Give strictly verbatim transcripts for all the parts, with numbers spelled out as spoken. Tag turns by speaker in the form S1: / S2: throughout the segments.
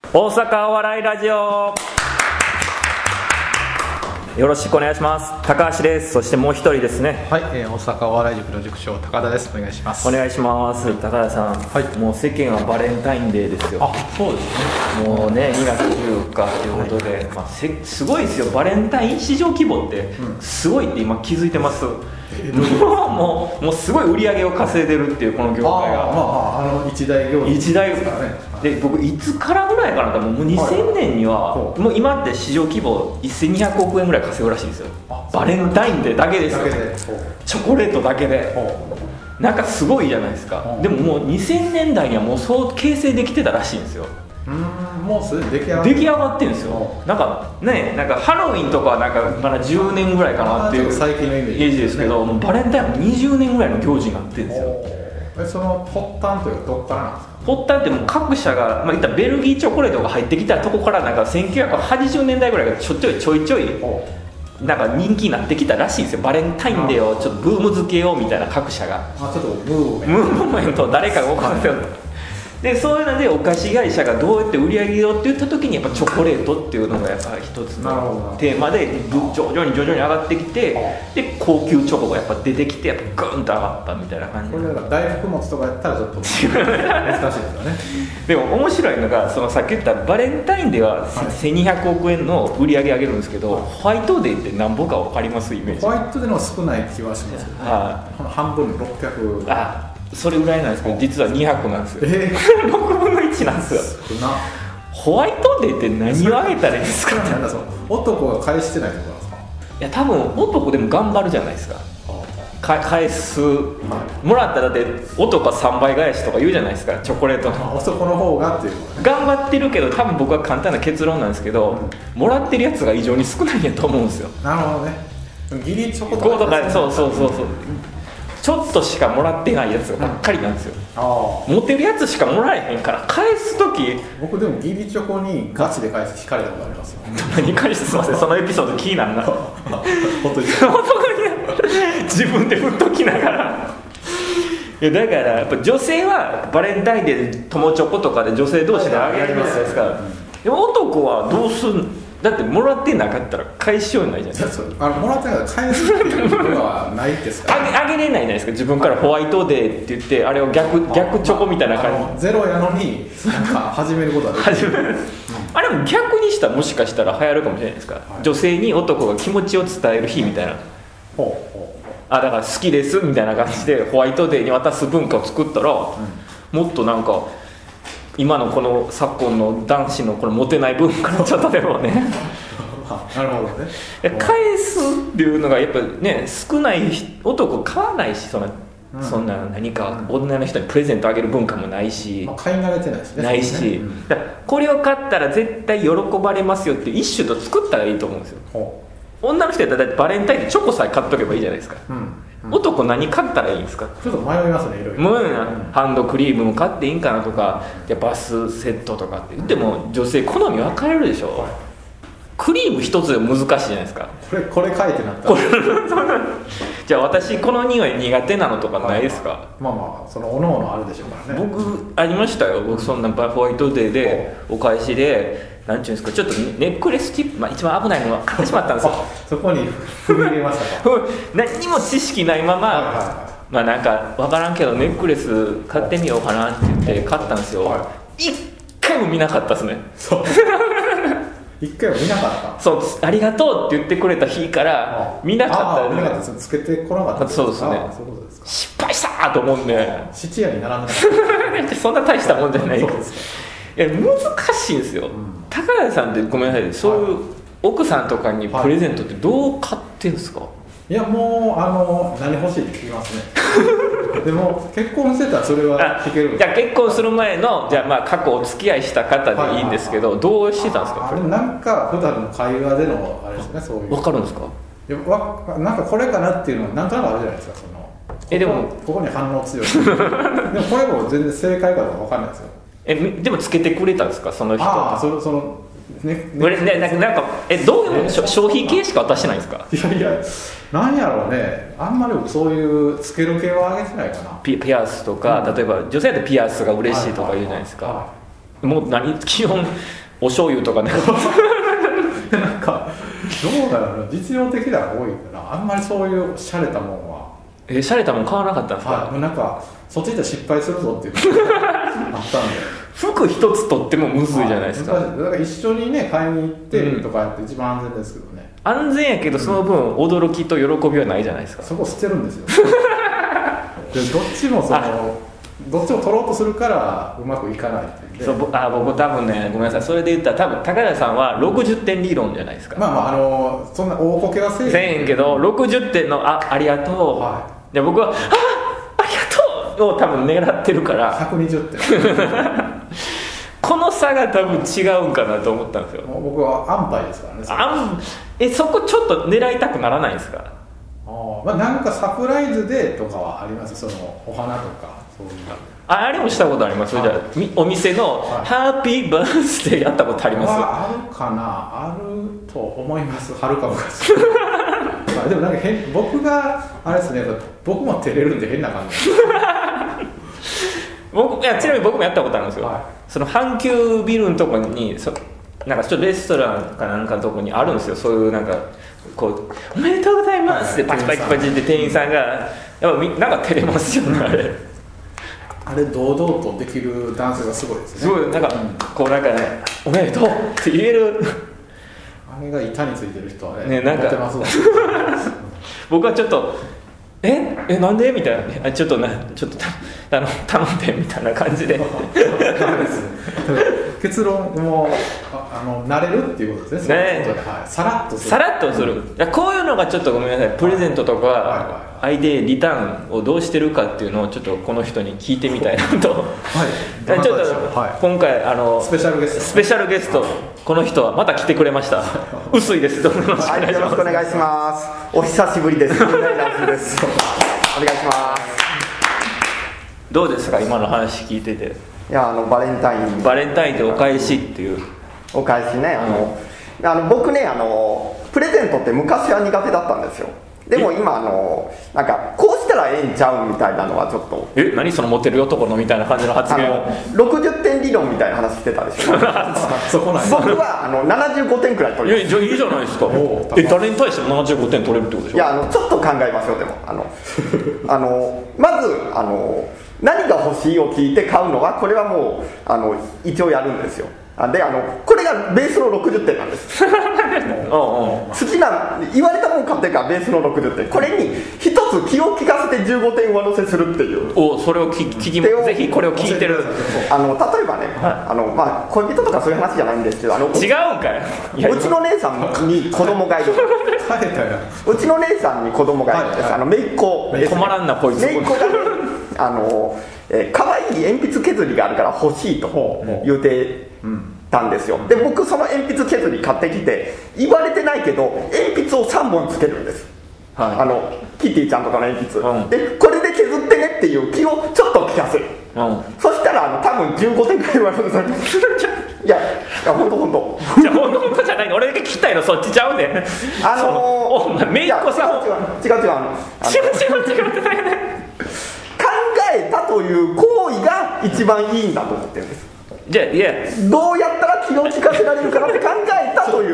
S1: 大阪お笑いラジオ、よろしくお願いします。高橋です。そしてもう一人ですね。
S2: はい、えー、大阪お笑い塾の塾長高田です。お願いします。
S1: お願いします。高田さん、はい、もう世間はバレンタインデーですよ。
S2: あ、そうですね。もうね、
S1: にがつじゅうよっかということで、はい、まあ、せすごいですよ。バレンタイン市場規模ってすごいって今気づいてます。うんもうもうすごい売り上げを稼いでるっていうこの業界が。
S2: あ、まあまあ、あの一大業態
S1: 一大ですからね。で僕いつからぐらいかな、もうにせんねんには、はい、もう今って市場規模せんにひゃくおくえんぐらい稼ぐらしいんですよ。バレンタインデーだけですよ。チョコレートだけでなんかすごいじゃないですか。でももうにせんねんだいにはもうそう形成できてたらしいんですよ。
S2: うーん、もうすでに出来上が
S1: って出来上がってるんですよ。なんかね、なんかハロウィンとかはなんかまだじゅうねんぐらいかなっていう
S2: 最近のイメ
S1: ージですけど、もうバレンタインもにじゅうねんぐらいの行事になってるんですよ。
S2: え、その発端というかどっからなんですか？
S1: 発端ってもう各社が、まあ、言ったらベルギーチョコレートが入ってきたとこからなんかせんきゅうひゃくはちじゅうねんだいぐらいからちょいちょいちょいちょいなんか人気になってきたらしいんですよ。バレンタインデーをちょっとブーム付けようみたいな各社が。
S2: あ、ちょっとムーブメント
S1: ムーブメントを誰かが起こせよと。でそういうのでお菓子会社がどうやって売り上げようって言った時にやっぱチョコレートっていうのがやっぱ一つのテーマで徐々に徐々に上がってきて、で高級チョコがやっぱ出てきてやっぱグーンと上がったみたいな感じ。
S2: これだから大福物とかやったらちょっと難しいですよね。
S1: でも面白いのがそのさっき言ったバレンタインではせんにひゃくおくえんの売り上げ上げるんですけど、はい、ホワイトデーって何ぼか分かります？イメージ。
S2: ホワイトデーの少ない気はしますけどね。はい、この半分のろっぴゃく。
S1: あ、それぐらいなんですけど実はにひゃくなんですよ。
S2: えー、
S1: ろくぶんのいちなんですよ。少な。ホワイトデーって何をあげたらいいですか？
S2: なんだその男が返してないところなんですか？
S1: いや多分男でも頑張るじゃないですか。か返す、もらったらだって男はさんばい返しとか言うじゃないですか、チョコレートの。
S2: 男の方がっていう、ね、
S1: 頑張ってるけど多分僕は簡単な結論なんですけど、うん、もらってるやつが異常に少ないんやと思うんですよ。
S2: なるほどね。ギリチョコとか、
S1: とかそうそうそうそう、ちょっとしかもらってないやつばっかりなんですよ、うん、あ持ってるやつしかもらえへんから返す時。
S2: 僕でもギリチョコにガチで返す引かれたことありますよ。
S1: 何返してすいませんそのエピソード気になるな。
S2: 本当に
S1: 自分で振っときながら。いやだからやっぱ女性はバレンタインデーで友チョコとかで女性同士であげるじゃないですか、うん、でも男はどうすんだってもらってなかったら返しようにないじゃないですか。
S2: あのもらってなかったら返すっていうのはないですか、
S1: ね、あ, げあげれないじゃないですか。自分からホワイトデーって言ってあれを 逆, 逆チョコみたいな感じ、
S2: まあ、ゼロやのになんか始めることはできる始める、うん、
S1: あれも逆にしたらもしかしたら流行るかもしれないですか、はい、女性に男が気持ちを伝える日みたいな、ほうほう、あだから好きですみたいな感じでホワイトデーに渡す文化を作ったら、うん、もっとなんか今のこの昨今の男子のこのモテない文化のちょっとでもね
S2: なるほどね。
S1: 返すっていうのがやっぱね少ない男買わないし、そんな、うん、そんな何か女の人にプレゼントあげる文化もないし、
S2: まあ、買い慣れてないしね。
S1: ないし、ね、うん、だからこれを買ったら絶対喜ばれますよって一種と作ったらいいと思うんですよ。女の人やったらだってバレンタインでチョコさえ買っとけばいいじゃないですか、うんうん、男何買ったらいいんですか？
S2: ちょっと迷いますね、いろいろ。
S1: 迷うな、うん、ハンドクリームも買っていいんかなとか、じゃバスセットとかって言っても女性好み分かれるでしょ、はい、クリーム一つでも難しいじゃないですか。
S2: これこれ書いてなったら
S1: じゃあ私この匂い苦手なのとかないですか？
S2: まあまあそのおのおのあるでしょうからね。
S1: 僕ありましたよ。僕そんなホワイトデーでお返しでなんていうんですか、ちょっとネックレスチップ、まあ、一番危ないのは買ってしまったんですよ。
S2: そこに踏み入れましたか？
S1: 何にも知識ないまま、はいはいはい、まあなんか分からんけどネックレス買ってみようかなって言って買ったんですよ、はい、一回も見なかったですね。そう
S2: 一回も見なかった。
S1: そうありがとうって言ってくれた日から見なかった。
S2: ああ見なかった。つけてこなかった。
S1: そうですね。そういうことですか。失敗したと思うんで
S2: 質屋に並んで
S1: たそんな大したもんじゃないから。いや難しいんですよ、うん、高谷さんってごめんなさい、そういう奥さんとかにプレゼントってどう買ってんですか？
S2: いやもうあの何欲しいって聞きますねでも結婚してたらそれは聞ける。
S1: じゃあ結婚する前のじゃあまあ過去お付き合いした方でいいんですけど、はいはいはい、どうしてたんですか？
S2: あでもなんか普段の会話でのあれですね、そういう。
S1: 分かるんですか？
S2: いやわなんかこれかなっていうのはなんとなくあるじゃないですか。その
S1: えでも
S2: ここに反応強いでもこれも全然正解かどうか分かんないですよ。
S1: えでもつけてくれたんですかその人？
S2: ああそのそのね
S1: ねねなんかえどういうの、ね、消費系しか渡してないんですか？
S2: いやいやなんやろうね、あんまりそういうつける系はあげてないかな。
S1: ピ, ピアスとか、うん、例えば女性だとピアスが嬉しいとか言うじゃないですか、はいはいはい、 もう何基本お醤油とかね
S2: なんかどうだろうな、実用的なのが多いからあんまりそういう洒落たもんは
S1: え洒落たもん買わなかったんですか？
S2: はい、なんかそっち行ったら失敗するぞっていうのがあったんで
S1: 服一つ取ってもむずいじゃないですか。
S2: だから一緒にね買いに行ってとかやって一番安全ですけどね、
S1: うん、安全やけどその分驚きと喜びはないじゃないですか。
S2: そこ捨てるんですよでどっちもそのどっちも取ろうとするからうまくいかないっていう。
S1: そうあ僕多分ねごめんなさい、それで言ったら多分高田さんはろくじゅってん理論じゃないですか。
S2: まあまああのそんな大こけはせえ
S1: せえへんけどろくじゅってんのあありがとう、はい、で僕はあありがとうを多分狙ってるから
S2: ひゃくにじゅってん
S1: この差が多分違うんかなと思ったんですよ。
S2: 僕は安牌ですからね。
S1: あんえそこちょっと狙いたくならないですか？
S2: あ、まあ、なんかサプライズでとかはあります。そのお花とかそういう
S1: ああれもしたことあります。じゃあお店のハッピーバースデーやったことあります？
S2: あるかな、あると思います。はるか昔でもなんか変、僕があれですね、僕も照れるんで変な感じ
S1: 僕いやちなみに僕もやったことあるんですよ、はい、その阪急ビルのとこにそなんかちょっとレストランかなんかのとこにあるんですよ、そういうなんかこうおめでとうございますってパチパチパチって店員さんがやっぱなんか照れますよね、あれ
S2: あれ堂々とできる男性がすごいですね。
S1: すごいなんか、うん、こうなんかねおめでとうって言える
S2: あれが板についてる人はね、
S1: ねなんか僕はちょっとええなんでみたいな、ちょっとなちょっと頼んでみたいな感じで
S2: 結論もあの慣れるっていうことですね。ね、はい、さらっとする
S1: さらっとする、うん、いやこういうのがちょっとごめんなさい、プレゼントとか相手リターンをどうしてるかっていうのをちょっとこの人に聞いてみたいなと、はい、ちょっと、はい、今回あの
S2: スペシャルゲスト
S1: スペシャルゲストこの人はまた来てくれました薄いです。どうぞよろしくお願いします。はい、よろしくお願いします。
S3: お久しぶりです。お願いします。
S1: どうですか今の話聞いてて。
S3: いやあのバレンタイン
S1: バレンタインでお返しっていう
S3: お返しね、あの、うん、あの僕ねあのプレゼントって昔は苦手だったんですよ。でも今あのなんかこうしたらええんちゃうみたいなのはちょっと
S1: え何そのモテる男のみたいな感じの発言を
S3: ろくじゅってん理論みたいな話してたでしょ
S2: そこなん
S3: 僕はあのななじゅうごてんくらい取ります。
S1: いやいいじゃないですかえ誰に対してもななじゅうごてん取れるってことでしょ。
S3: いやあのちょっと考えましょう。でもあのあのまずあの何が欲しいを聞いて買うのはこれはもうあの一応やるんですよ。であのこれがベースのろくじゅってんなんです好きな言われたもん買ってるからベースのろくじゅってん、これに一つ気を利かせてじゅうごてん上乗せするっていう
S1: おそれを聞きぜひこれを聞いてる
S3: あの例えばね、はい、あのまあ、恋人とかそういう話じゃないんですけどあの
S1: 違うんかい。
S3: うちの姉さんに子供がいるうちの姉さんに子供がいるんです、はいはい、あの姪っ子です、ね、
S1: 止まらんなこいつ。
S3: 姪っ子がねあのえー、可愛い鉛筆削りがあるから欲しいと言うてたんですよ。で僕その鉛筆削り買ってきて言われてないけど鉛筆をさんぼんつけるんです、はい、あのキティちゃんとかの鉛筆、うん、でこれで削ってねっていう気をちょっと利かせる、うん、そしたらあの多分じゅうごてんくらい言われるんですよいやいや本当本当
S1: じゃあ本当本当じゃないの俺だけ聞きたいのそっちちゃうねん
S3: あのー、
S1: おメイクさん
S3: 違う違う違う違う違う違う違う違う考えたという行為が一番いいんだと思ってるんです。
S1: じゃあいや
S3: どうやったら気を利かせられるかなって考えたという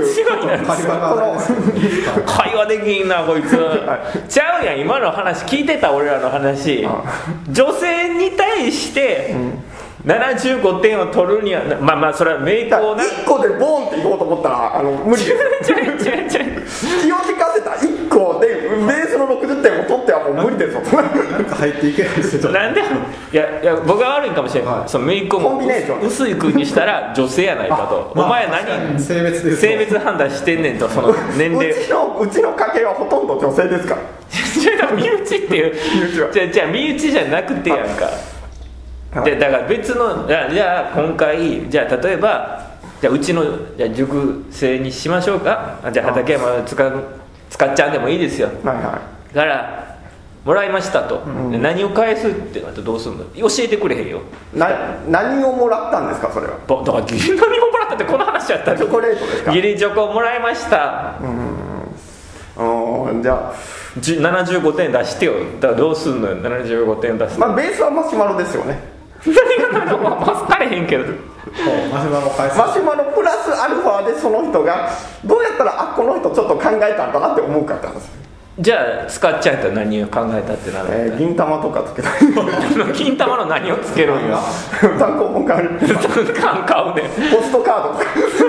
S1: 会話できんなこいつちゃうやん今の話聞いてた俺らの話女性に対して、うんななじゅうごてんを取るにはまあまあそれはメイクを
S3: ないっこでボーンっていこうと思ったらあの無理です気を利かせたいっこでベースのろくじゅってんを取ってはもう無理ですよ
S2: なんか入っていけないですよ
S1: なんでいやいや僕は悪いかもしれない、はい、そのメイクをも薄い空にしたら女性やないかとお前何
S2: 性別で
S1: 性別判断してんねんとその年齢
S3: うちのうちの家系はほとんど女性ですから
S1: 身内っていうじゃあじゃあ身内じゃなくてやんかでだから別のじゃあ、じゃあ今回じゃあ例えばじゃあうちのじゃあ塾生にしましょうか。じゃあ畠山使う使っちゃんでもいいですよ、はいはい、だからもらいましたと、うん、何を返すってなったらどうするの教えてくれへんよ。
S3: な何をもらったんですかそれは。
S1: だから義理何をもらったってこの話やったら
S3: チョコレートですか。
S1: 義理チョコもらいました。
S3: うんうんじゃあ
S1: ななじゅうごてん出してよ。だからどうすんのよななじゅうごてん出す。
S3: まあベースはマシュマロですよね。
S1: 何がなのか分かれへんけど
S2: マシュマロ返す
S3: マシュマロプラスアルファでその人がどうやったらあこの人ちょっと考えたんだなって思うかって話。
S1: じゃあ使っちゃうと何を考えたってなる、
S3: えー、銀玉とかつけた
S1: い金玉の何をつけるんや
S3: 単行本買う
S1: 単買うね
S3: ポストカードとか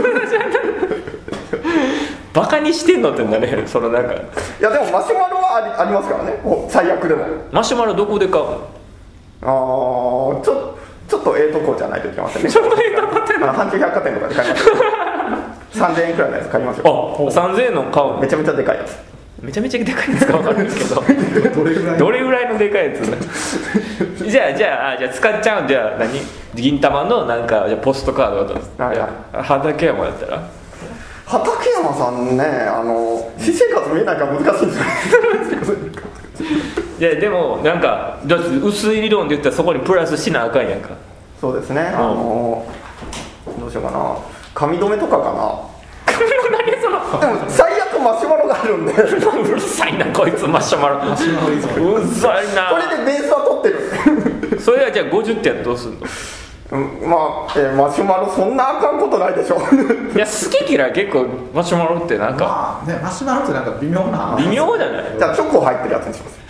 S1: バカにしてんのってなれへんそのなんか。い
S3: やでもマシュマロはあり、ありますからね最悪でも。
S1: マシュマロどこで買うの？
S3: ああちょちょっとええとこじゃないといけませんね。
S1: ちょっとええとこって
S3: あの阪急百貨店とかで買いますさんぜんえんくらいのやつ買いますよ。
S1: あさんぜんえんの買うの？
S3: めちゃめちゃでかいやつ。
S1: めちゃめちゃでかいやつか分かるんですけど
S2: どれぐらい
S1: どれぐらいのでかいやつじゃあじゃああじゃあ使っちゃうんじゃあ何銀玉のなんかじゃあポストカードだと、
S3: はいはい、
S1: 畠山やったら
S3: 畠山さんねあの私生活見えないから難しいんですよ
S1: いやでもなんかだって薄い理論で言ったらそこにプラスしなあかんやんか。
S3: そうですね、あのどうしようかな髪留めとかかな
S1: 何その
S3: でも最悪マシュマロがあるんで
S1: うるさいなこいつマシュマロ
S2: マシュマロ依存
S1: うるさいな
S3: これでベースは取ってる
S1: それはじゃあごじゅってやったらどうすんの？
S3: うん、まあ、えー、マシュマロそんなあかんことないでしょ
S1: いや好き嫌い結構マシュマロってなんか
S2: まあねマシュマロってなんか微妙な
S1: 微妙じゃない？
S3: じゃあチョコ入ってるやつにします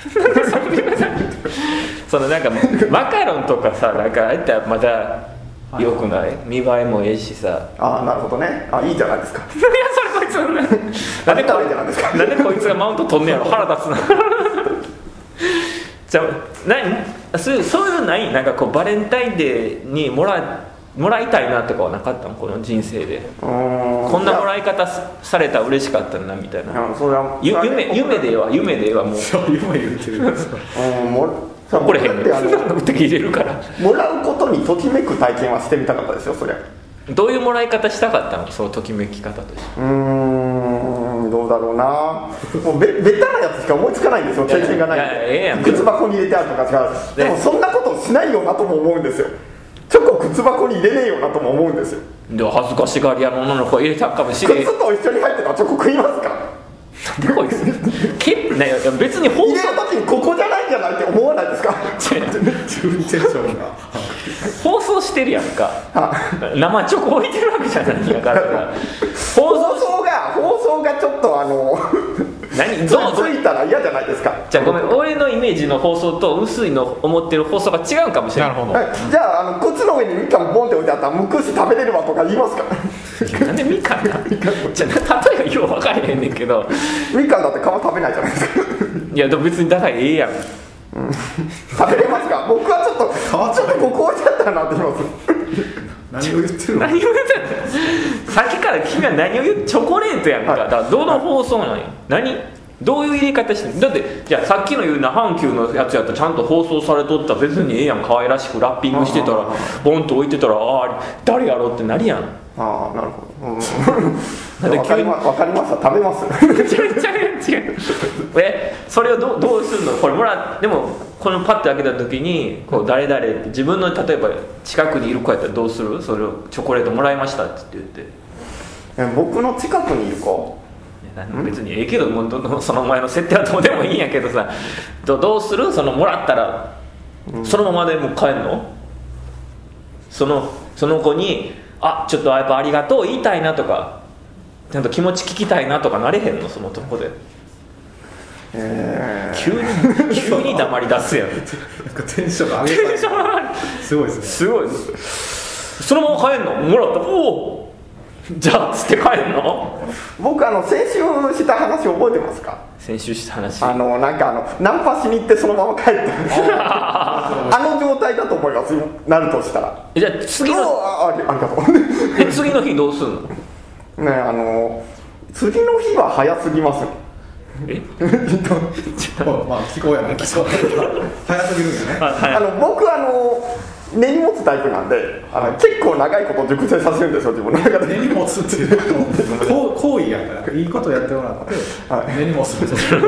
S1: そのなんかマカロンとかさなんかあえたらまだ良くない、はい、見栄えもええしさ。
S3: ああなるほどね。あいいじゃないですか。
S1: いやそれこいつなんでこいつなんでこいつがマウント取んねやろ腹立つなじゃあ何そういうそういうのないなんかこうバレンタインデーにもらもらいたいなとかはなかったのこの人生で。
S3: うーん
S1: こんなもらい方されたら嬉しかったなみたいな。
S3: それは
S1: ゆ夢夢では夢ではもう
S2: 夢言ってるんですか
S3: うんも
S1: これへんねん
S3: だってあの
S1: って入れるから
S3: もらうことにときめく体験はしてみたかったですよそりゃ。
S1: どういうもらい方したかったのそのときめき方として。
S3: うーんどうだろうなもうべベタなやつしか思いつかないんですよ経験がないんで。
S1: いやいやええやん
S3: 靴箱に入れてあるとかしかでもそんなことしないよなとも思うんですよ。チョコ靴箱に入れねえよなとも思うんですよ。
S1: で恥ずかしがり屋の女の子入れたかもしれん。
S3: 靴と一緒に入ってたチョコ食いますか？
S1: なんでこいつけね別に放送
S3: 入れる時にここじゃないんじゃないって思わないですか？
S2: 自分テンションが
S1: 放送してるやんか生チョコ置いてるわけじゃないやから
S3: 放送が放送がちょっとあの
S1: 何
S3: どうついたら嫌じゃないですか。
S1: じゃあごめん俺のイメージの放送と薄いの思ってる放送が違うかもしれない。
S2: なるほど、
S3: はい、じゃあ、あの靴の上にみかんボンって置いてあったらむくし食べれるわとか言いますか？
S1: なんでみかんなじゃあ例えばよう分からへんねんけど
S3: みかんだって皮食べないじゃないですか
S1: いやでも別にだからええやん、うん、
S3: 食べれますか？僕はちょっとちょっとここ置いてあったらなって言います
S2: 何を言ってるの？
S1: 何を言ってんのさっきから君は何を言ってチョコレートやんか、はい、だからどの放送なんや、はい、何どういう入れ方してんの？だってじゃあさっきの言うな阪急のやつやったらちゃんと放送されとったら別にええやん可愛らしくラッピングしてたらボンと置いてたらああ誰やろうってなるやん。
S3: ああなるほど、うん、分かりま分かりました食べます
S1: めちゃめちゃ違うえそれをどどうするのこれもらでもこのパッて開けた時にこう誰々って自分の例えば近くにいる子やったらどうする？それをチョコレートもらいましたって言って
S3: え僕の近くにいる子
S1: 別にええけどもうその前の設定はどうでもいいんやけどさ ど, どうするそのもらったら、うん、そのままでもう帰るの？そのその子にあちょっとやっぱありがとう言いたいなとかちゃんと気持ち聞きたいなとかなれへんのそのとこで、えー、急に急に黙り出すやんなん
S2: かテンション上げたいすごいですね
S1: すごいそのまま帰んの？もらったおおじゃあつって帰るの？
S3: 僕あの先週した話覚えてますか？
S1: 先週した話
S3: あのなんかあのナンパしに行ってそのまま帰ってあの状態だと思いますなるとしたら。
S1: じゃあ次の
S3: あ あ, ありがとう
S1: で次の日どうすんの？
S3: ねあの次の日は早すぎます
S1: え
S2: まあ聞こえやね聞こえ早すぎるんだね
S3: あの僕あの根に持つタイプなんであの結構長いこと熟成させるんですよ自分の中で。
S2: 根に持つっていうの行為やからいいことやってもらって、はい、根に持つ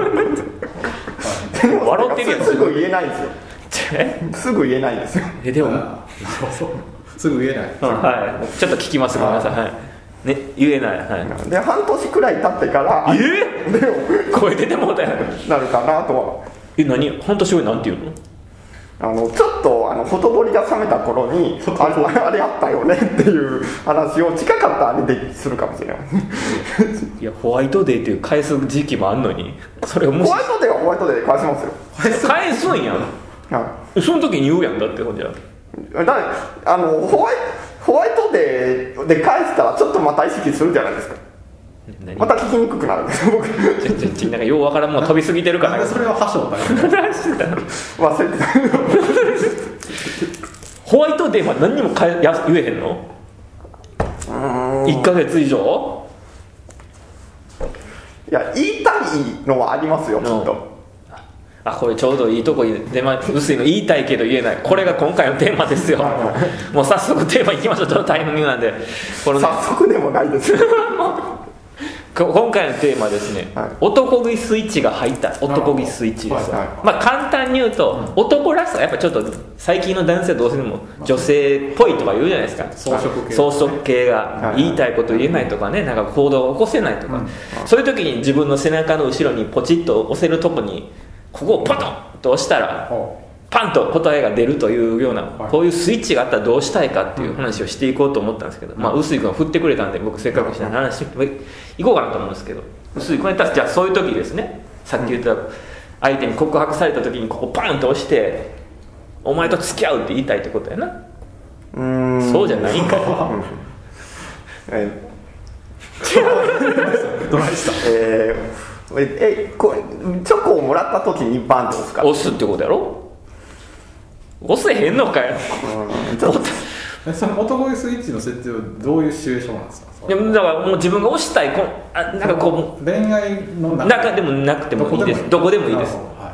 S1: 笑ってるやん
S3: すぐ言えないんですよすぐ言えないんですよ
S1: えでも
S2: そうそうすぐ言えない、
S1: うん、はいちょっと聞きますごめんなさい、はいね、言えない、はい、
S3: で半年くらい経ってから
S1: えー、声出てもうたやん
S3: なるかなとは。
S1: え何半年後に何て言うの？
S3: あのちょっとあのほとぼりが冷めた頃にあれあれあったよねっていう話を近かったらでするかもしれない
S1: いやホワイトデーっていう返す時期もあんのにそれを無視
S3: ホワイトデーはホワイトデーで返しますよ
S1: 返すんやん、はい、その時に言うやんだってほんじゃ
S3: だあのホワイホワイトデーで返したらちょっとまた意識するじゃないですかまた聞きにくくなるんですよ僕
S1: ちょちょちょなんかようわからんもん飛びすぎてるから
S2: それは箸を
S3: 忘れてた
S1: ホワイトデーは何にもかや言えへんのいっかげつ以上
S3: いや言いたいのはありますよきっと
S1: あこれちょうどいいとこ出ま薄いの言いたいけど言えないこれが今回のテーマですよもう早速テーマいきましょうちょっとタイミングなんでこの、ね、
S3: 早速でもないです
S1: 今回のテーマですね、はい、男気スイッチが入った男気スイッチですよ、はいはい、まあ簡単に言うと、うん、男らしさやっぱちょっと最近の男性はどうせでも女性っぽいとか言うじゃないですか
S2: 装飾系、
S1: 装飾系が言いたいこと言えないとかねなんか行動を起こせないとか、うん、そういう時に自分の背中の後ろにポチッと押せるとこにここをポトンと押したらパンと答えが出るというようなこういうスイッチがあったらどうしたいかっていう話をしていこうと思ったんですけど、まあ臼井君が振ってくれたんで僕せっかくした話いこうかなと思うんですけど臼井君やったらじゃあそういう時ですねさっき言った相手に告白された時にここパンと押してお前と付き合うって言いたいってことやなうーんそうじゃないんかよ
S3: えどないしたえーえこチョコをもらった時にバンって押すか
S1: 押すってことやろ押せへんのかよ
S2: うんちょっとその男気スイッチの設定はどういうシチュエーションなんですか
S1: いやだからもう自分が押したいこあなんかこ
S2: う恋愛の
S1: 中でもなくてもいいですどこでもいいです、はい、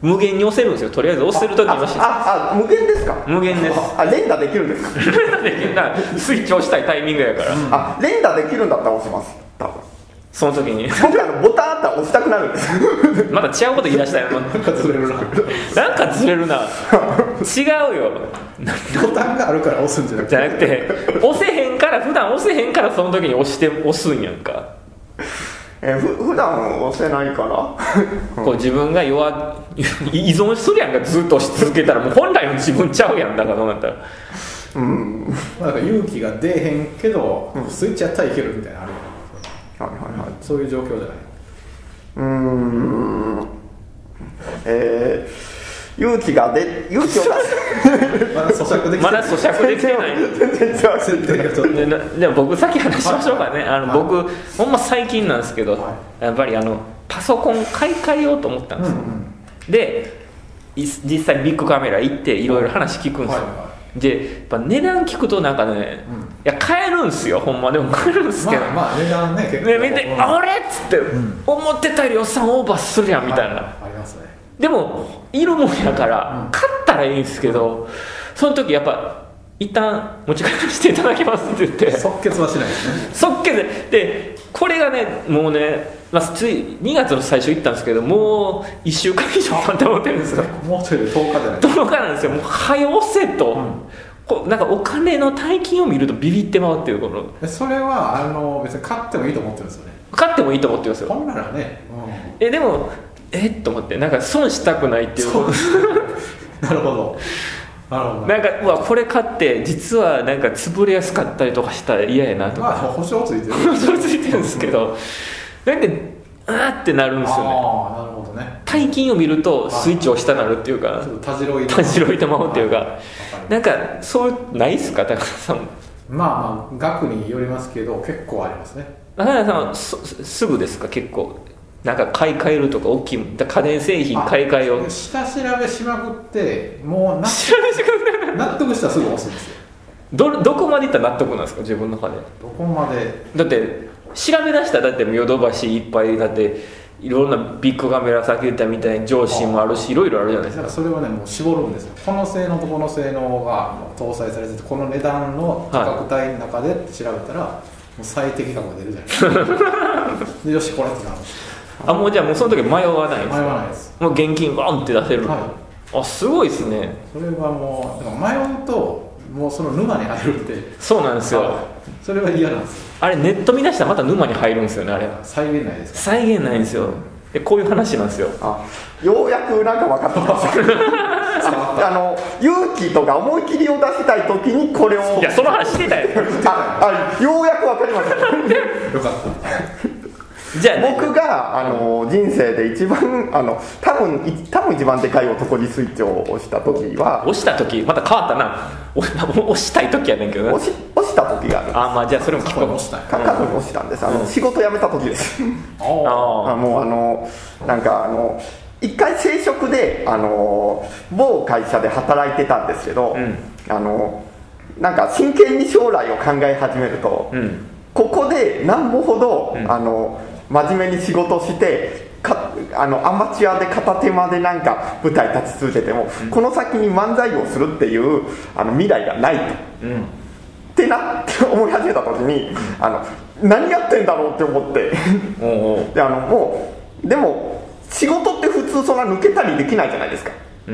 S1: 無限に押せるんですよとりあえず押せる時に押して
S3: あああ無限ですか
S1: 無限です
S3: あ連打できるんですか
S1: 連打できるだからスイッチ押したいタイミングやから、うん、
S3: あ連打できるんだったら押します多分
S1: その時に
S3: 僕あのボタンあったら押したくなるんです
S1: まだ違うこと言い出したよなんかずれるななんかずれるな違うよ
S2: ボタンがあるから押すんじゃなくて
S1: じゃなくて押せへんから普段押せへんからその時に押して押すんやんか
S3: えふ普段押せないから
S1: こう自分が弱依存するやんかずっと押し続けたらもう本来の自分ちゃうやんだからどうなったら
S2: うんなんか勇気が出へんけど、うん、スイッチやったらいけるみたいなのある
S3: はいはいはい、
S2: そういう状況じゃない。
S3: うーん、えー、勇気が出勇気を出す
S2: まだ咀嚼できてない。
S1: まだ咀嚼できてないで, でも僕先話しましょうかねあの、はい、僕ほんま最近なんですけど、はい、やっぱりあのパソコン買い替えようと思ったんですよ、うんうん、で実際ビッグカメラ行っていろいろ話聞くんですよ、はいはいでやっぱ値段聞くとなんかね、うん、いや買えるんすよほんまでも買えるんすけど、
S2: まあ、まあ値段ね結構
S1: ね見て、うん、あれっつって、うん、思ってたより予算オーバーするやんみたいな、はい、
S2: ありますね
S1: でもいるもんやから、うん、買ったらいいんですけどその時やっぱ一旦持ち帰らせていただきますって言って
S2: 即決はしないですね
S1: 即決ででこれがねもうねまあ、ついにがつの最初行ったんですけどもういっしゅうかん以上経って思ってるんですよ
S2: もうちょいでとおかじゃない
S1: とおかなんですよもう早押せと、うん、こうなんかお金の大金を見るとビビってまうっていうこの
S2: それはあの別に買ってもいいと思ってるんですよね
S1: 買ってもいいと思ってるんですよ
S2: 本ならね、
S1: うん、えでもえっと思ってなんか損したくないっていう
S2: なるほどなるほど
S1: なんかうわこれ買って実はなんか潰れやすかったりとかしたら嫌やなとか、
S2: まあ、保証ついてる
S1: 保証ついてるんですけどなんかあーってなるんですよね
S2: ああなるほどね
S1: 大金を見るとスイッチを下なるっていうか
S2: たじろい
S1: たじろいてまうっていうかなんかそうないっすか高田さん
S2: まあまあ額によりますけど結構ありますね
S1: 高田さんはすぐですか結構なんか買い替えるとか大きい家電製品買い替えを
S2: 下調べしまくってもう納
S1: 調べしまくって
S2: 納得したらすぐ押すんですよ
S1: どどこまでいったら納得なんですか自分の中で
S2: どこまで
S1: だって調べ出したらだってヨドバシいっぱいだっていろんなビッグカメラさっき言ったみたいに上司もあるしいろいろあるじゃないですか
S2: それはねもう絞るんですよこの性能とこの性能が搭載されててこの値段の価格帯の中でって調べたら、はい、もう最適価格が出るじゃないですかでよしこれってなる
S1: あもうじゃあもうその時迷わないんですか
S2: 迷わないです
S1: もう現金バンって出せる、はい、あすごいですね
S2: それはもう迷うともうその沼に入るって
S1: そうなんですよ
S2: それは嫌なんです
S1: あれネット見出したらまた沼に入るんですよねあれ
S2: 再現ないですか
S1: 再現ないんですよでこういう話なんですよ
S3: あようやくなんか分かってきましたあの勇気とか思い切りを出したい時にこれを
S1: いやその話してたよ
S3: ああようやく分かりました
S2: よかった
S1: じゃあ、ね、
S3: 僕があの人生で一番あの多分多分一番でかい男にスイッチを押した時は
S1: 押した時また変わったな押したい時やねんけどな
S3: 押し押した時があるんです。
S1: あまあじゃあそれも聞こう
S2: 押したい
S3: 過去に押したんです。あの、うん、仕事辞めた時です
S2: あ
S3: あもうあのなんかあの一回正職であの某会社で働いてたんですけど、うん、あのなんか真剣に将来を考え始めると、うん、ここでなんぼほど、うん、あの真面目に仕事してかあのアマチュアで片手間でなんか舞台立ち続けても、うん、この先に漫才をするっていうあの未来がないと、うん、ってなって思い始めた時に、うん、あの何やってんだろうって思っておうおうであのもうでも仕事って普通そんな抜けたりできないじゃないですか、うん、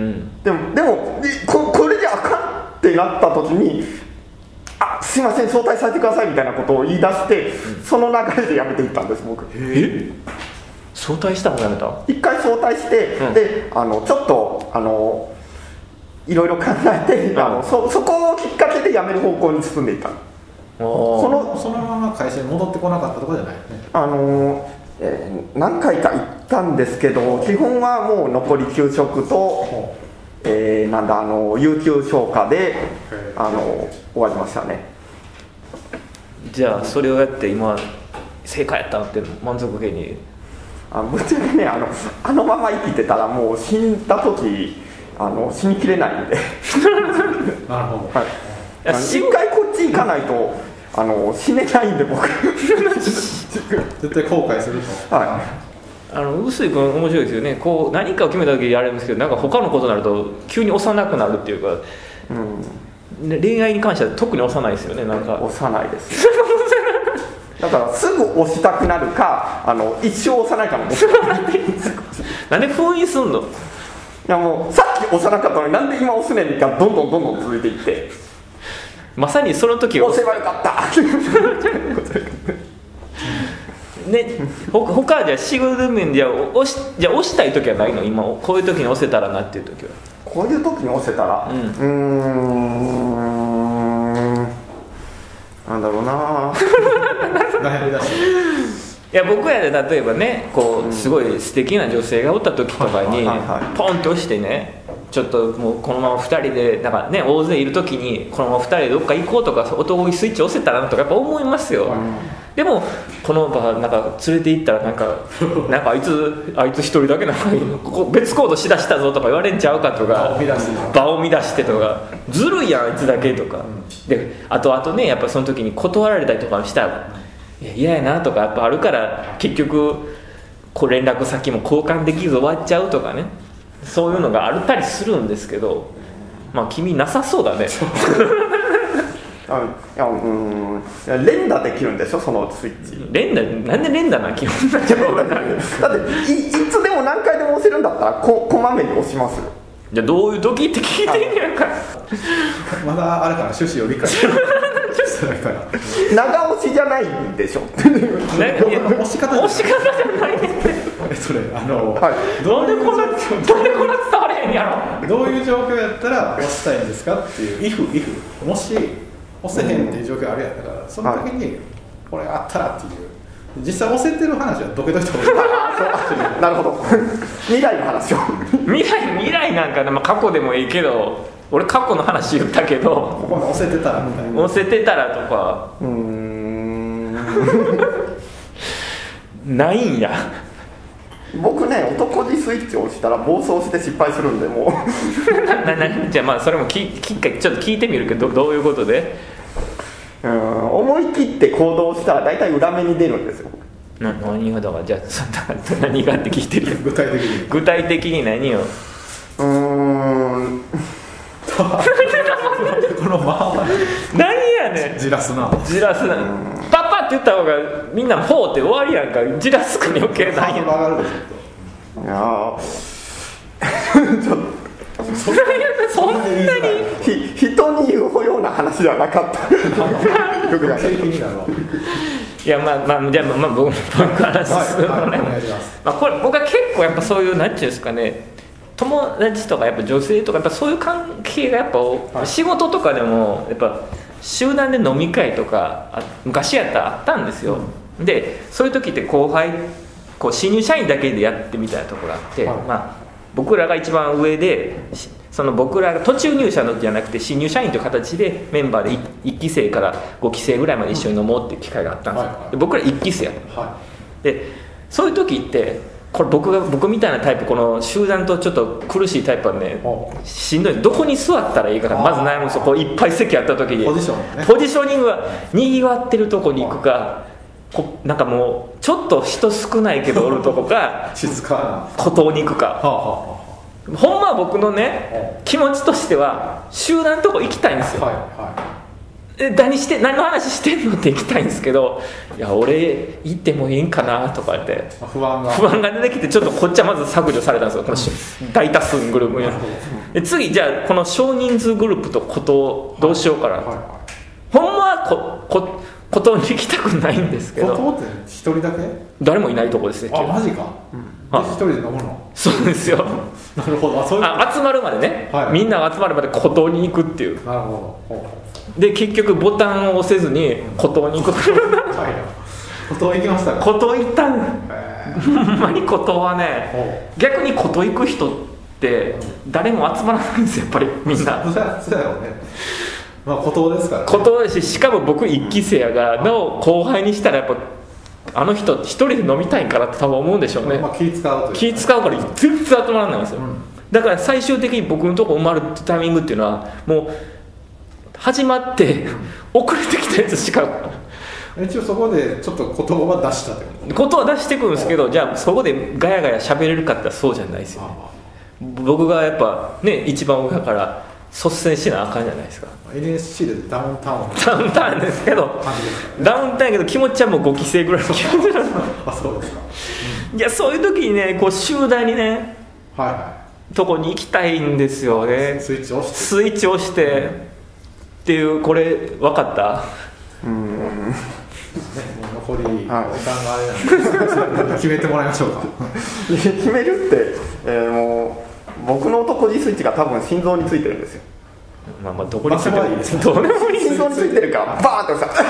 S3: でもでもこ, これじゃあかんってなった時にあすいません早退させてくださいみたいなことを言い出して、うん、その流れで辞めていったんです僕。
S1: え早退したのやめた
S3: 一回早退して、うん、であのちょっとあのいろいろ考えて、うん、あの そ, そこをきっかけで辞める方向に進んでいった
S2: の。そのそのまま会社に戻ってこなかったとかじゃないよね。
S3: あの、えー、何回か行ったんですけど基本はもう残り休職と、えー、なんだあの有給消化であの終わりましたね。
S1: じゃあそれをやって今正解やったって満足げに
S3: あぶっちゃけねあのあのまま生きてたらもう死んだ時あの死にきれないんで
S2: なるほど、
S3: はい、一回こっち行かないとあの死ねないんで僕
S2: 絶対後悔すると。
S3: はい
S1: あの臼井君面白いですよね。こう何かを決めた時やれるんですけどなんか他のことになると急に幼くなるっていうか、うん、恋愛に関しては特に幼いですよね。なんか
S3: 幼いですだからすぐ押したくなるかあの一生押さないかも
S1: なんで封印すんの。い
S3: やもうさっき押さなかったのになんで今押すねんかどんどんどんどん続いていって
S1: まさにその時
S3: 押せばよかった
S1: ね、ほ他はじゃあ仕事面で押しじゃあ押したい時はないの。今こういう時に押せたらなっていう時は
S3: こういう時に押せたらうんうーんなんだろうな
S1: いや僕やで例えばねこうすごい素敵な女性がおった時とかにポンと押してねちょっともうこのままふたりでなんかね大勢いる時にこのままふたりでどっか行こうとか男気スイッチ押せたらなとかやっぱ思いますよ、うん、でもこの場なんか連れて行ったらなんかなんかあいつあいつ一人だけなんかここ別行動しだしたぞとか言われんちゃうかとか場を乱してとかずるいやんあいつだけとか、うん、であとあとねやっぱその時に断られたりとかしたら嫌やなとかやっぱあるから結局こう連絡先も交換できず終わっちゃうとかねそういうのがあったりするんですけどまあ君なさそうだね
S3: あいやうん連打できるんでしょそのスイッチ
S1: 連打なんで連打なん基本だけどだって
S3: い, いつでも何回でも押せるんだったら こ, こまめに押しますよ。
S1: じゃあどういう時って聞いてんねやんか
S2: まだあれかな趣旨を理解してないから
S3: 長押しじゃないんでしょ
S2: 押し方
S1: 押し方じゃないって
S2: それあの、
S1: はい、どうでこんなどうでこんな伝われへんやろ
S2: どういう状況やったら押したいんですかっていう if, if もし押せへんっていう状況あるやんだからその時にこれあったらっていう実際押せてる話はどけといた方がいい
S3: なるほど未来の話を
S1: 未来未来なんか、まあ、過去でもいいけど俺過去の話言ったけど
S2: ここに押せてたらみたいな
S1: 押せてたらとか
S3: うーん
S1: ないんや
S3: 僕ね男気スイッチを押したら暴走して失敗するんでもう
S1: ななじゃあまあそれもききちょっと聞いてみるけどどういうことで
S3: うん思い切って行動したら大体裏目に出るんですよ。
S1: な何がだからじゃあ何がって聞いてるよ
S2: 具体的に
S1: 具体的に何を
S3: うーん
S2: このまま
S1: 何やねん
S2: じらすな
S1: じらすなパッパって言った方がみんなほうって終わりやんかじらすか余計ないやん
S2: 上がるでし
S3: ょいやちょっと
S1: そんなに
S3: ひ人に言うような話ではなかったよくない
S1: いやまあまあじゃあまあ僕の話するのね、まあこれ僕は結構やっぱそういうなんていうんですかね友達とかやっぱ女性とかやっぱそういう関係がやっぱ、はい、仕事とかでもやっぱ集団で飲み会とかあ昔やったらあったんですよ、うん、でそういう時って後輩こう新入社員だけでやってみたいなところがあって、はい、まあ、僕らが一番上でその僕らが途中入社のじゃなくて新入社員という形でメンバーでいっき生からごき生ぐらいまで一緒に飲もうっていう機会があったんですよ、はいはい、で僕らいっき生やった、はい、でそういう時ってこれ僕が僕みたいなタイプこの集団とちょっと苦しいタイプはねしんどい。どこに座ったらいいかまず悩むんですよ。こういっぱい席あった時に
S2: ポジション、ね、
S1: ポジショニングはにぎわってるとこに行くかこなんかもうちょっと人少ないけどおるとこか
S2: 静か
S1: な孤島に行くか、はあはあ、ほんまは僕のね気持ちとしては集団のとこ行きたいんですよ、はいはい、え何して何の話してんのって行きたいんですけど、いや俺行ってもいいんかなとか言って
S2: 不安が
S1: 不安が出てきてちょっとこっちはまず削除されたんですよ、この大多数のグループに。で次じゃあこの少人数グループとことどうしようかな、はいはいはい、ほんまはここことに行きたくないんですけど。
S2: ことって一人だけ
S1: 誰もいないとこですね。
S2: あマジか、うん、で一人で飲むの。
S1: そうですよ
S2: なるほど。あそういう
S1: あ集まるまでね、はい、みんなが集まるまで孤島に行くっていう。
S2: なるほど。
S1: で結局ボタンを押せずに孤島に行く
S2: 孤島行きましたか。
S1: 孤島行ったんほんまに孤島はね逆に孤島行く人って誰も集まらないんですよやっぱりみんな。
S2: そうだよね。まあ孤島ですからね。
S1: 孤島だししかも僕いっき生やがなお後輩にしたらやっぱあの人一人で飲みたいからって多分思うんでしょうね、
S2: まあ、気使うという
S1: 気使うから全然集まらないんですよ、うん、だから最終的に僕のとこ埋まるタイミングっていうのはもう始まって遅れてきたやつしか
S2: 一応そこでちょっと言葉は出したって
S1: ことは出してくるんですけど、じゃあそこでガヤガヤ喋れるかって言ったらそうじゃないですよね。僕がやっぱね一番上だから率先しなあかんじゃないですか。
S2: エヌエスシー でダウンタウン
S1: ダウンタウンですけどダウンタウンやけど気持ちはもうごき生ぐらいの気持ちなんです
S2: あそうですか、
S1: うん、いやそういう時にねこう集団にね、はいはい、とこに行きたいんですよね。
S2: スイッチ押して
S1: スイッチ押して、うん、っていうこれ分かった。
S3: うん
S2: ね、もう残り時間があれなんで決めてもらいましょうか
S3: 決めるって、えー、もう僕の男気スイッチが多分心臓についてるんですよ。
S1: まあまあどこについてる、
S2: まあ、いいですね。
S1: どこでもいい。
S3: 心臓についてるからバーンってさ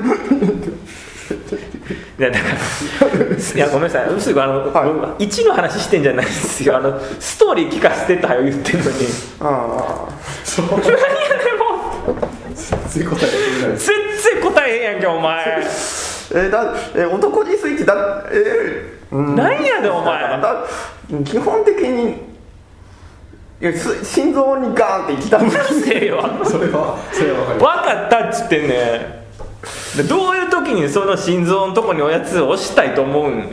S1: いやだからいやごめんなさいすぐあの、はい、いちの話してんじゃないですよ。あのストーリー聞かせてたよ言ってんのに。
S3: ああ
S1: そう何やねんもう
S2: 全然答えへん
S1: 全然答えへんやんけお前
S3: えー、だえ男気スイッチだえ
S1: ー、うん、何やでお前だ
S3: 基本的にいや心臓にガーンっていきたいんです
S1: せえよ
S2: それはそれは分かる
S1: 分かったっつってんね。どういう時にその心臓のとこにおやつを押したいと思うんよ。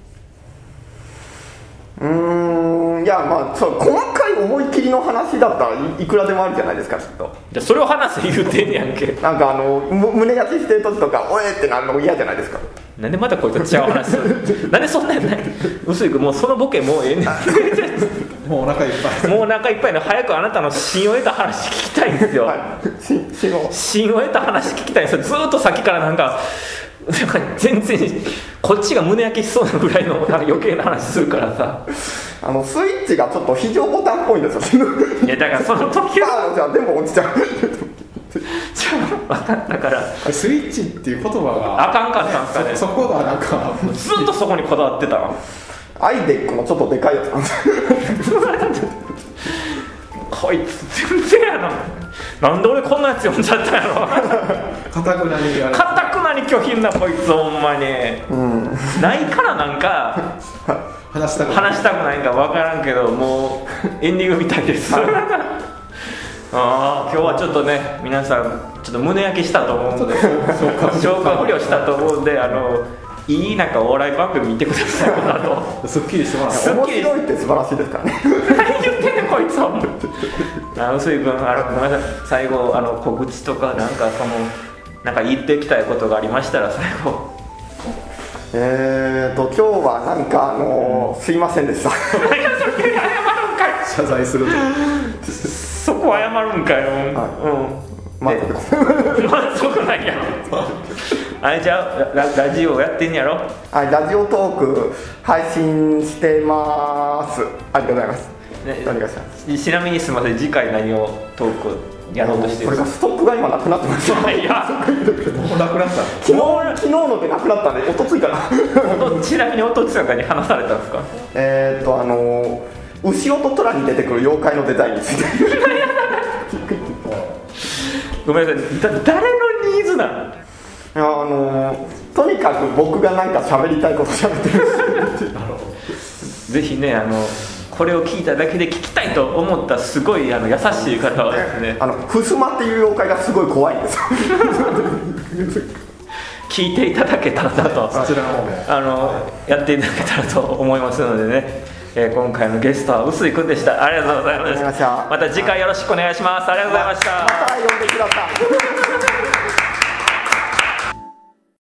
S3: うーんいやまあそう細かい思い切りの話だったら い, いくらでもあるじゃないですかきっと。
S1: じゃそれを話せ言うてんねやんけ
S3: なんかあの胸焼きしてる時とかおえってなるの嫌じゃないですか。
S1: なんでまたこいつ違う話するなんでそんなんやない薄いくもうそのボケもうええねん
S2: もうお腹いっぱい
S1: もうお腹いっぱいの早くあなたの芯を得た話聞きたいんですよ、はい、芯を得た話聞きたいんですよ。ずっとさっきからなんかなんか全然こっちが胸焼けしそうなぐらいのなんか余計な話するからさ
S3: あのスイッチがちょっと非常ボタンっぽいんですよ
S1: いやだからその時は
S3: じゃあ全部落ちちゃう
S1: じゃあ分かったから
S2: スイッチっていう言葉が
S1: あかんかったんですかね。
S2: そ, そこがなんか
S1: ずっとそこにこだわってたの。
S3: アイデックのちょっとでかいやつなんです
S1: こいつ全然やな。なんで俺こんなやつ読んじゃったんやろ
S2: かたくなにやる
S1: かたくなに拒否んなこいつほんまに、うん、ないからなんか
S2: 話したくない、
S1: 話したくないんか分からんけどもうエンディングみたいですあ今日はちょっとね皆さんちょっと胸焼けしたと思うんで消化不良したと思うんであのいいなんかお笑い番組見てくださいこの後
S2: すっきりしてもらって
S3: 面白いって素晴らしいですからね
S1: 何言ってんねんこいつはあ薄井君あのごめんなさい最後あの告知とかなんかそのなんか言ってきたいことがありましたら最後
S3: えーと今日はなんかあのー、すいませんでした謝るんかい
S2: 謝罪すると
S1: そこ謝るんかよ、はい、うん
S3: 満足です
S1: 満足なんやあれじゃあ ラ, ラジオやってんやろ。
S3: はいラジオトーク配信してます。ありがとうございます。
S1: ね、
S3: お願いします。
S1: ちなみにすみません、次回何をトークやろうとしてるんですか。
S3: これがストックが今なくなってますよ。
S1: いや
S2: もうなくなった
S3: 昨日昨日のでなくなったんで、おとついかな。
S1: ちなみにおとつやかに話されたんですか。
S3: えーっとあの牛尾と虎に出てくる妖怪のデザインについて
S1: ごめんなさい、だ誰のニーズなの。
S3: いやあのとにかく僕がなんか喋りたいこと喋ってるし
S1: ぜひね、あのこれを聞いただけで聞きたいと思ったすごいあの優しい方はですね、
S3: あのふすまっていう妖怪がすごい怖いんですよ
S1: 聞いていただけたらなと、
S2: そちらの方も
S1: あのやっていただけたらと思いますのでね、えー、今回のゲストは臼井くんでした。ありがとうございます。また次回よろしくお願いします。ありがとうございました。
S3: また呼んでください